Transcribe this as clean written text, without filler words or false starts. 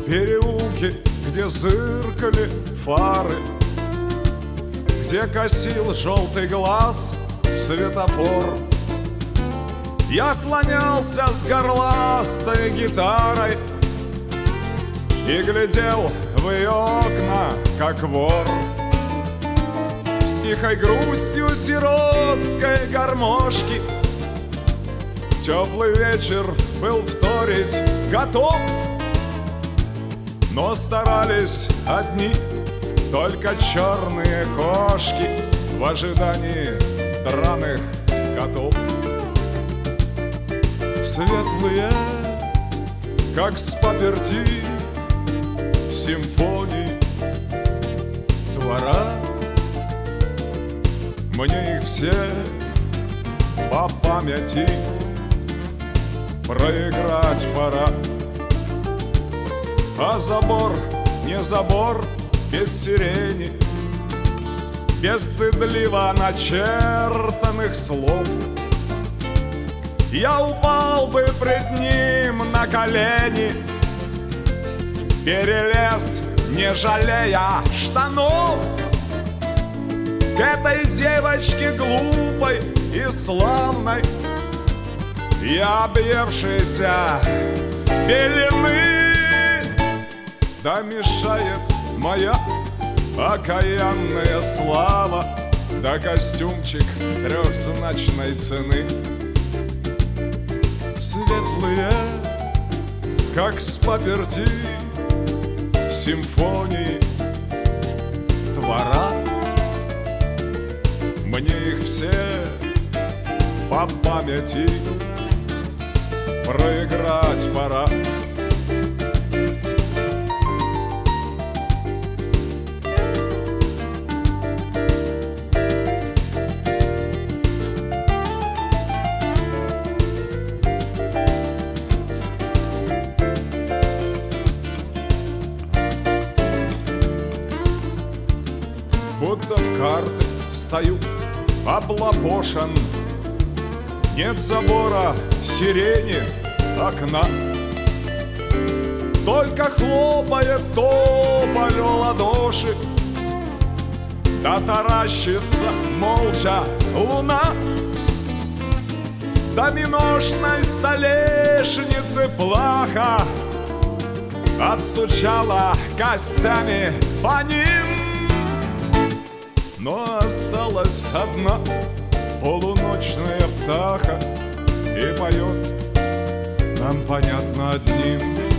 переулки, где зыркали фары, где косил желтый глаз светофор. Я слонялся с горластой гитарой и глядел в ее окна, как вор. С тихой грустью сиротской гармошки теплый вечер был вторить готов, но старались одни только черные кошки в ожидании драных котов. Светлые, как с паперти, симфонии двора, мне их все по памяти проиграть пора. А забор, не забор, без сирени, без стыдливо начертанных слов. Я упал бы пред ним на колени, перелез, не жалея штанов, к этой девочке глупой и славной и объевшейся пелены. Да мешает моя окаянная слава, да костюмчик трехзначной цены. Светлые, как с паперти, симфонии двора, мне их все по памяти проиграть пора. Будто в карты стою облапошен, нет забора, сирени, окна, только хлопает тополю ладоши, да таращится молча луна. До миношной столешницы плаха отстучала костями по ним. Но осталась одна полуночная птаха и поет нам понятно одним.